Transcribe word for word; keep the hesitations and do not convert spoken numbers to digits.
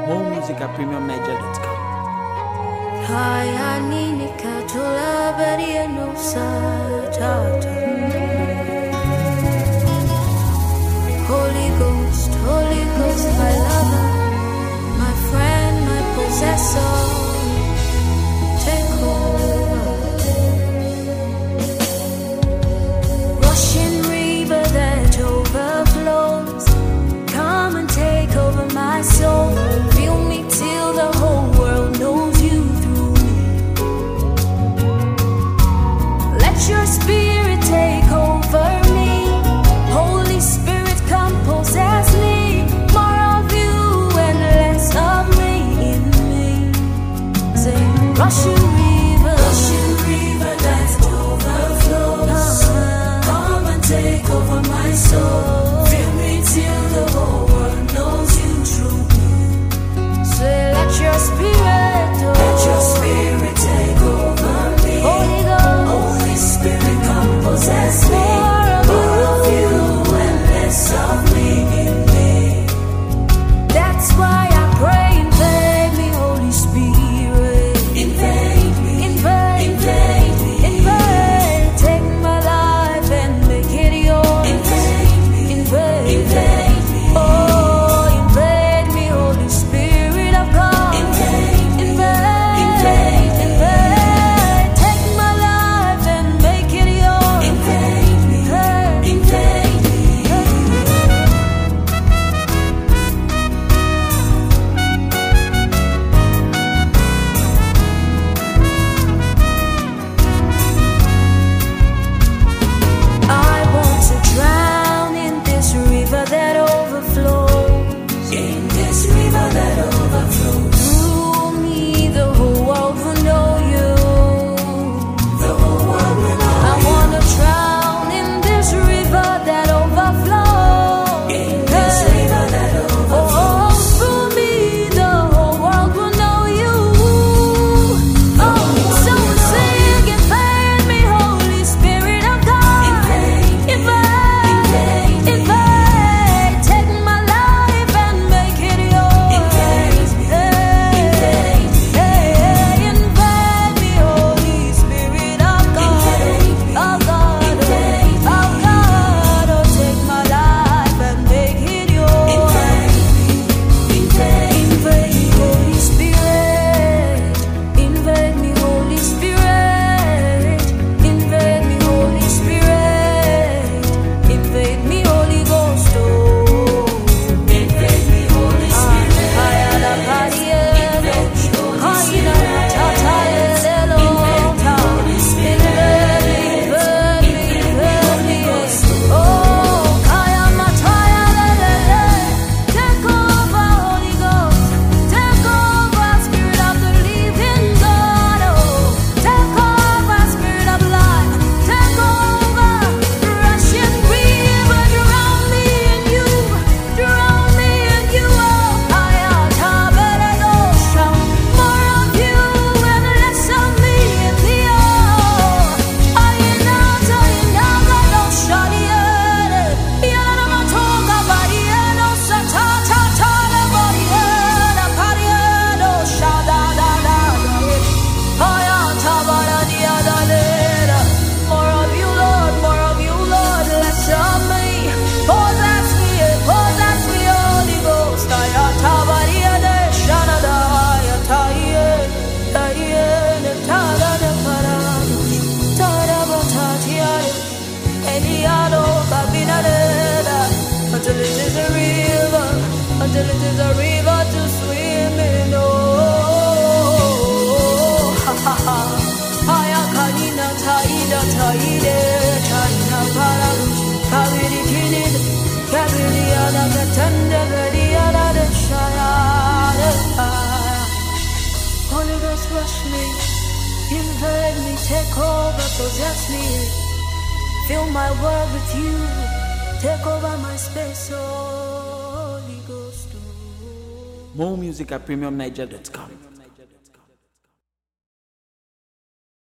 More music at premium niger dot com. Haya nini katula beria no satata. Holy Ghost, Holy Ghost, my lover, my friend, my possessor, take over. Rushing river that overflows, come and take over my soul. Fill me till the whole world knows you through me. Let your spirit take over me. Holy Spirit, come possess me. More of you and less of me in me. Say, rushing river, rushing river that overflows. Uh-huh. Come and take over my soul. Fill me till the whole world knows you through me. Say, let your spirit, oh, let your spirit take over me. Holy Ghost, Holy Spirit, come possess me. More of you and less of me in me. That's why I pray, invade me, Holy Spirit. Invade me, invade, invade me, invade. Take my life and make it yours. Invade me, invade, invade me. Oh, invade me, Holy Spirit of God. Invade, invade, invade, invade. Take my life and make it yours. Invade me, invade me. I want to drown in this river that overflows. In this river that overflows. Through me, the whole world will know you. The whole world will know I want to drown in this river that overflows. In this river that overflows. Oh, through me, the whole world will know you. Oh, so sing, invade me, Holy Spirit of God. Invade, invade, invade. Take my life and make it yours. Invade, invade, invade. Invade me, Holy Spirit of God. Of God, of God. Oh, take my life and make it yours. Invade, invade me, Holy Spirit. Invade me, Holy Spirit. Invade me, Holy Spirit. Invade me, Holy Ghost. Oh, invade me, Holy Spirit. Hayala parielo, hayina tatayelo, Holy Spirit. Invade me, invade me, oh, kaya mataya lelele. Take over, Holy Ghost. Take over, Spirit of the living God. Oh, take over, Spirit of life. Take over, rushing river, drown me in you, drown me in you. Oh, kaya taberelo sham. More of you and less of me in me. Oh, ayina tayina gado shadiere. Yana matoka barieno satata tala bariena parieno shadadada. Aya tabara diadalera. More of you, Lord, more of you, Lord, less of me. Possess me, possess me, Holy Ghost. Aya tabariene shadada. Aya taye, taye, tada de parado. Tada batatiare. Eliano cabinadera. Until it is a river, until it is a river to swim in. Oh, ha ha ha. Aya kanina taida taide, taina pararush. Kabiri kinid, kabiri ana katanda gari ana de shayade. Holy Ghost, rush me, invade me, take over, possess me. Fill my world with you. Take over my space, Holy Ghost. More music at premium niger dot com.